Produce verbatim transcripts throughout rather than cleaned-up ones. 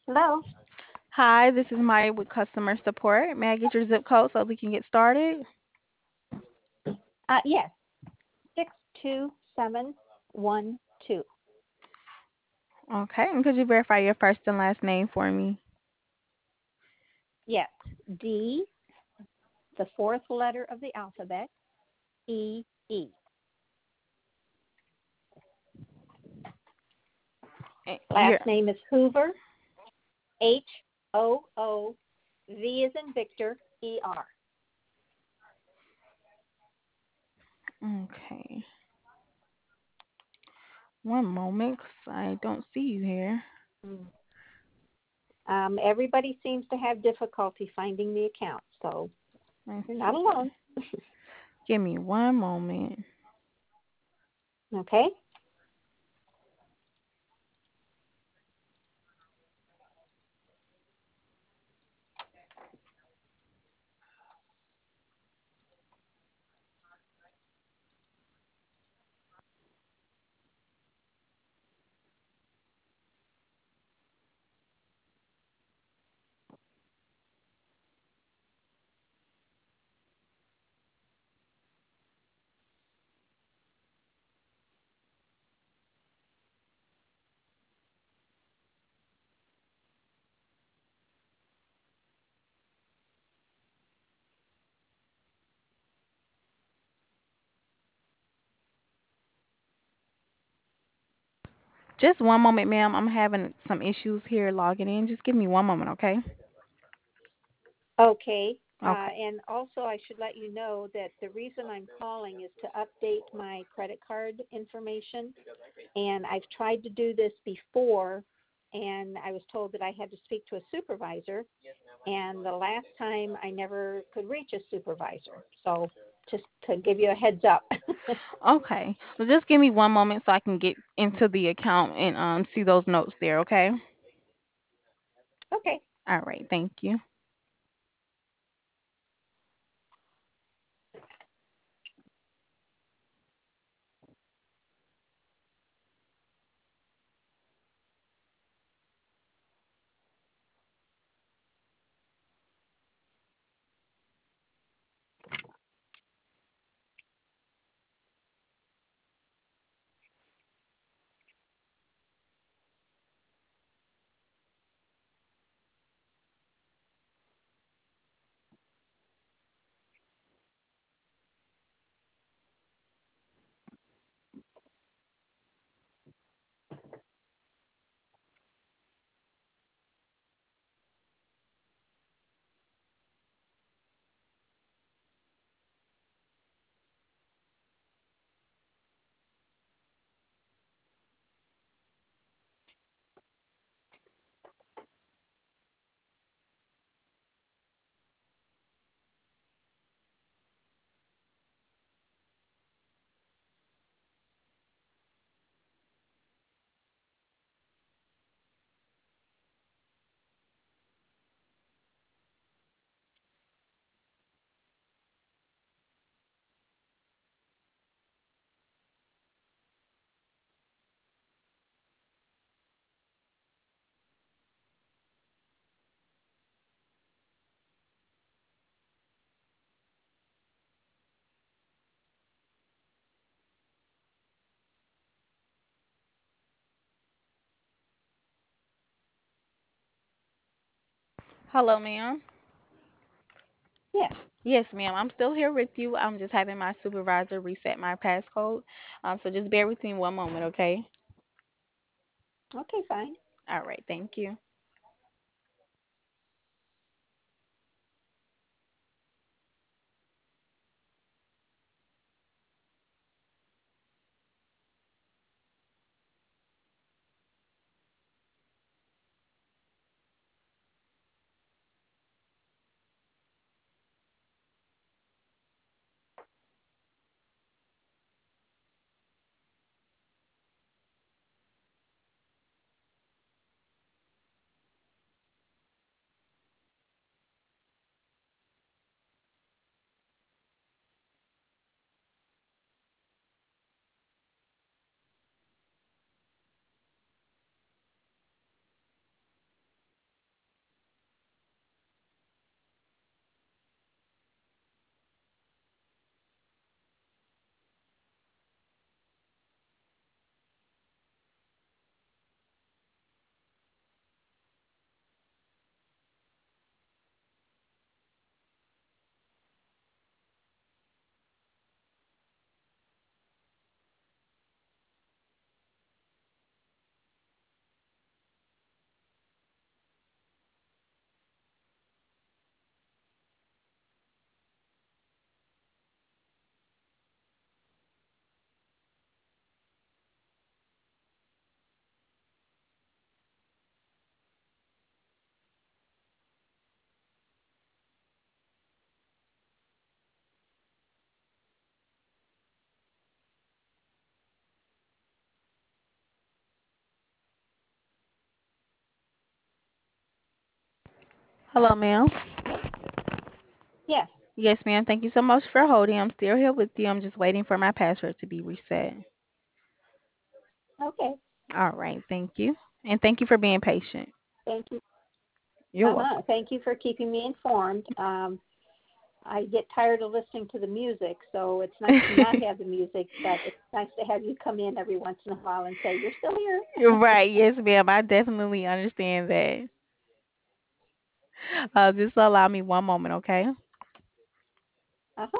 Hello. Hi, this is Maya with customer support. May I get your zip code so we can get started? Uh, yes, six two seven one two. Okay, and could you verify your first and last name for me? Yes, D, the fourth letter of the alphabet, E E. Eh, Last Your name is Hoover, H O O V is in Victor, E R. okay. One moment, 'cause I don't see you here. Mm. Um, everybody seems to have difficulty finding the account, so Let's you're not see. alone. Give me one moment. Okay. Just one moment, ma'am. I'm having some issues here logging in. Just give me one moment, okay? Okay. Uh, Okay. and also, I should let you know that the reason I'm calling is to update my credit card information. And I've tried to do this before, and I was told that I had to speak to a supervisor. And the last time I never could reach a supervisor. So just to give you a heads up. Okay. Well, just give me one moment so I can get into the account and um see those notes there, okay? Okay. All right, thank you. Hello, ma'am. Yes. Yes, ma'am. I'm still here with you. I'm just having my supervisor reset my passcode. Um, so just bear with me one moment, okay? Okay, fine. All right, thank you. Hello, ma'am. Yes. Yes, ma'am. Thank you so much for holding. I'm still here with you. I'm just waiting for my password to be reset. Okay. All right. Thank you. And thank you for being patient. Thank you. You're Uh-huh. welcome. Thank you for keeping me informed. Um, I get tired of listening to the music, so it's nice to not have the music, but it's nice to have you come in every once in a while and say, you're still here. Right. Yes, ma'am. I definitely understand that. Uh, just allow me one moment, okay? Uh-huh.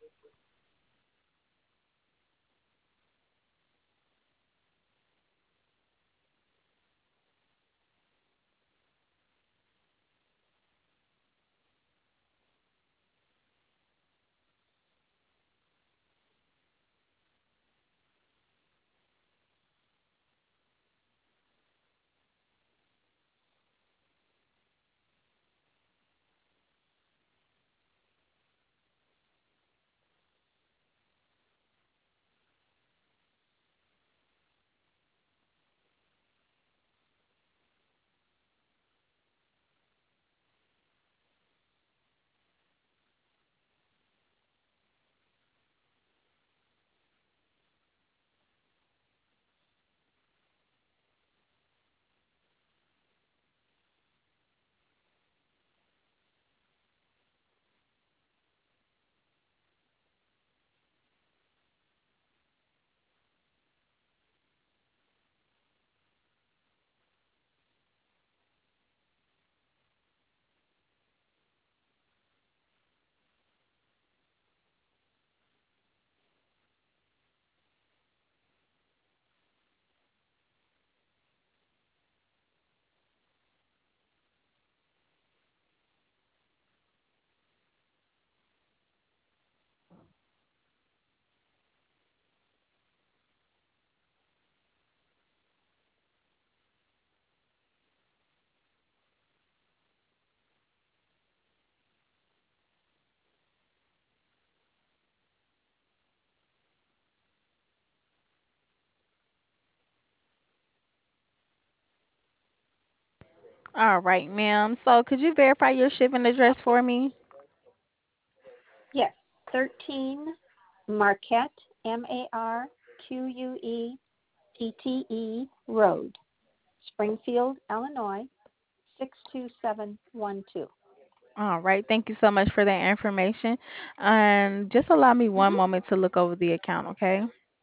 All right, ma'am. So could you verify your shipping address Okay. for me? Yes. thirteen Marquette, M A R Q U E T T E Road, Springfield, Illinois, six two seven one two. All right. Thank you so much for that information. And just allow me one Mm-hmm. moment to look over the account, okay?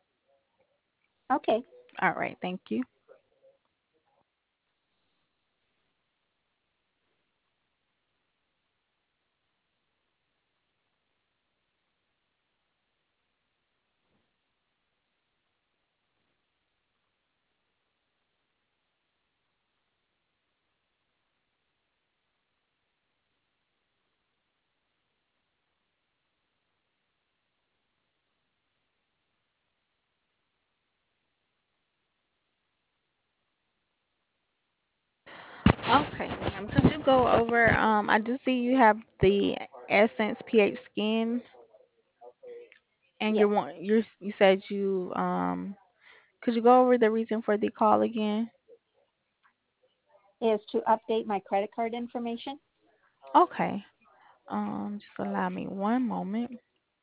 Okay. All right. Thank you. Okay, ma'am. Could you go over, um, I do see you have the Essence P H Skin and you're Yes. one you're you said you um could you go over the reason for the call again? Is to update my credit card information. Okay. Um, just allow me one moment.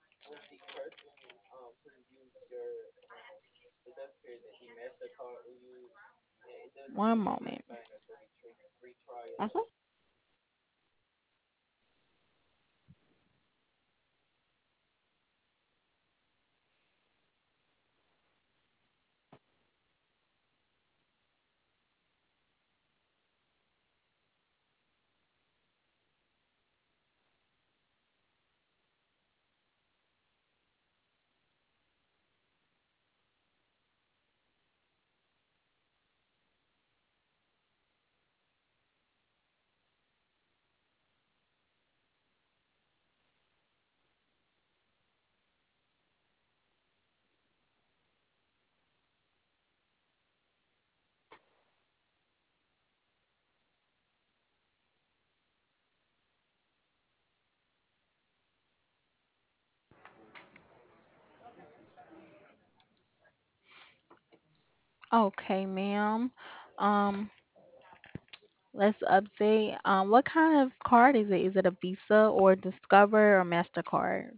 One moment. Uh-huh. Okay, ma'am. Um, Let's update. Um, what kind of card is it? Is it a Visa or Discover or Mastercard?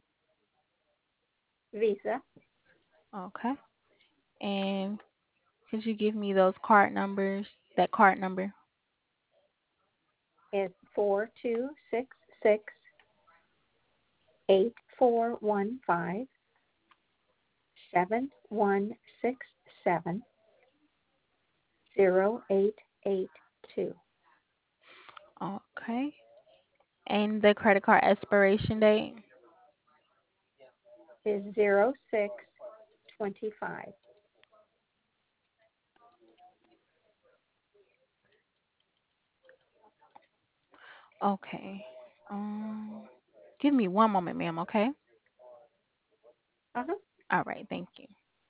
Visa Okay. And could you give me those card numbers? That card number. is four two six six eight four one five seven one six seven zero eight eight two. Okay. And the credit card expiration date. Is zero six twenty five. Okay. Um, give me one moment, ma'am. Okay. Uh-huh. All right. Thank you.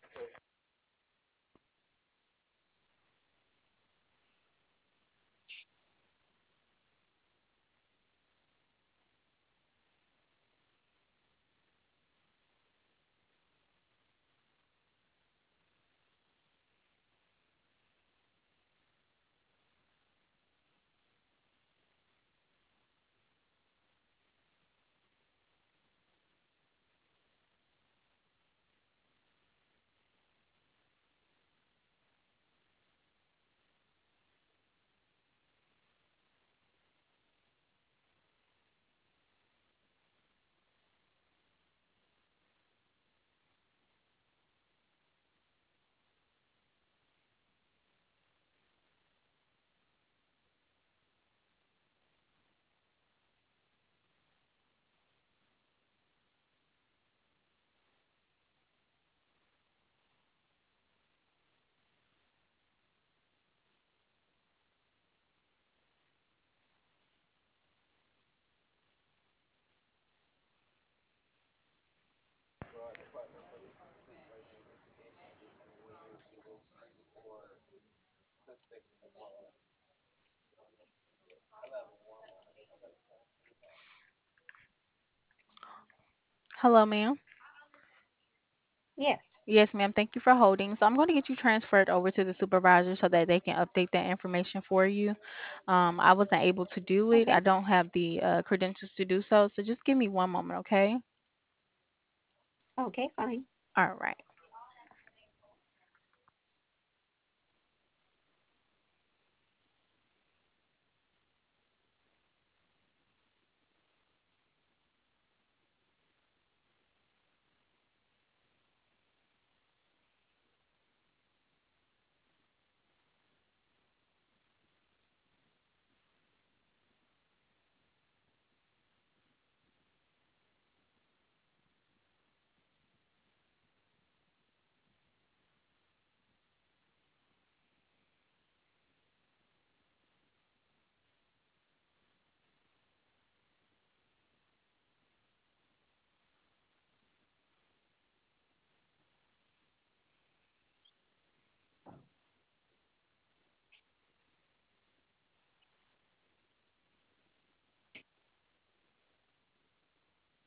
Hello, ma'am. Yes. Yes, ma'am. Thank you for holding. So I'm going to get you transferred over to the supervisor so that they can update that information for you. Um, I wasn't able to do it. Okay. I don't have the uh, credentials to do so. So just give me one moment, okay? Okay, fine. All right.